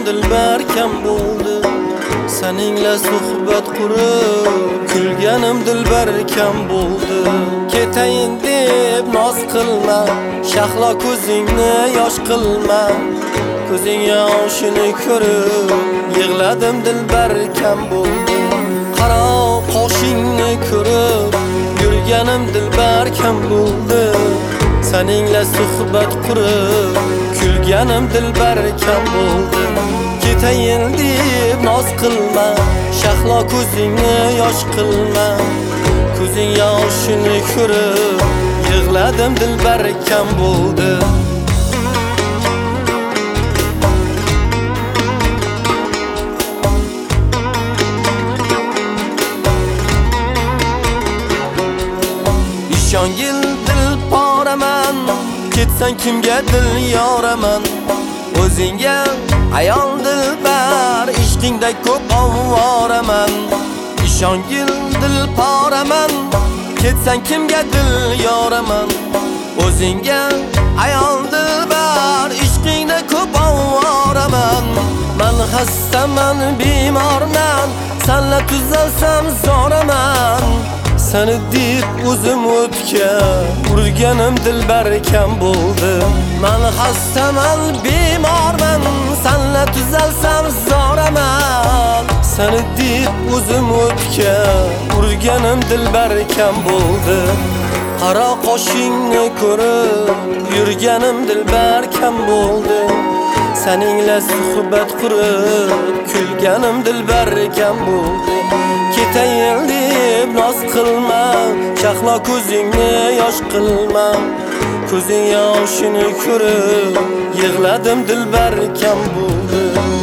dilbar kam bo'ldi. Seninle suhbat qurib kulganim dilbar kam bo'ldi. Ketayin deb noz qilma, shahlo ko'zingni yosh qilma. Ko'zing yoshini ko'rib yig'ladim dilbar kam bo'ldi. Qaro qoshingni ko'rib yurganim dilbar kam bo'ldi. Seninle suhbat qurib kulganim dilbar kam bo'ldi. Ketayin deb noz qilma, shahlo ko'zingni yosh qilma. Ko'zing yoshini ko'rib yig'ladim dilbar kam bo'ldi. Ishongil dil poraman, ketsan kimga dil yoraman. O'zingga ayol dilbar, ishqingda ko'p ovoraman. Ishongil dil poraman, ketsan kimga dil yoraman. O'zingga ayol dilbar, ishqingda ko'p ovoraman. Men xastaman, bemorman, senla tuzalsam zoraman. Seni deb o'zim o'tga urganim dilbar kam bo'ldi. Men xastaman, bemorman, senla tuzalsam zoraman. Seni deb o'zim o'tga urganim dilbar kam bo'ldi. Qaro qoshingni ko'rib yurganim dilbar kam bo'ldi. Seninle suhbat qurib kulganim dilbar kam bo'ldi. Ketayin deb noz qilma, shahlo ko'zingni yosh qilma. Ko'zing yoshini ko'rib yig'ladim dilbar kam bo'ldi.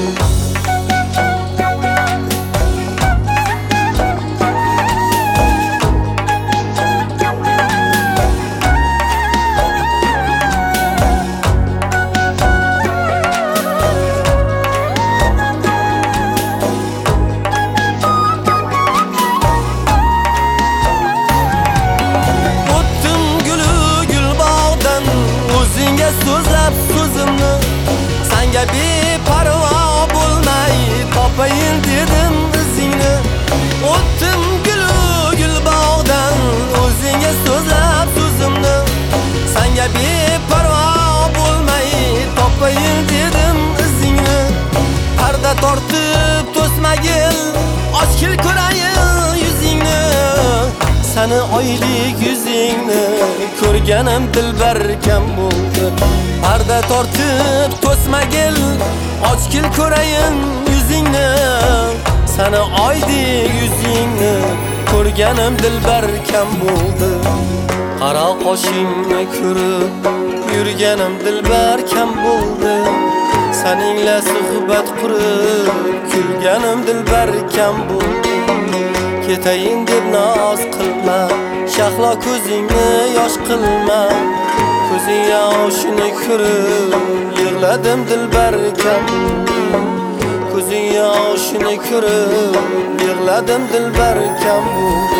So'zlab so'zimni senga beparvo bo'lmay topayin dedim izingni. O'tdim gul bog'dan o'zingga so'zlab so'zimni senga beparvo bo'lmay topayin dedim izingni. Parda tortib to'smagil, ochgil ko'rayin yuzingni. Seni oylik yuzingni ko'rganim dilbar kam bo'ldi. Parda tortib to'smagil, ochgil ko'rayin yuzingni. Seni oylik yuzingni ko'rganim dilbar kam bo'ldi. Qaro qoshingni ko'rib yurganim dilbar kam bo'ldi. Seninle suhbat qurib kulganim dilbar kam bo'ldi. Ketayin deb noz qilma, shahlo ko'zingni yosh qilma. Ko'zing yoshini ko'rib yig'ladim dilbar kam bo'ldi. Ko'zing yoshini ko'rib yig'ladim dilbar kam bo'ldi.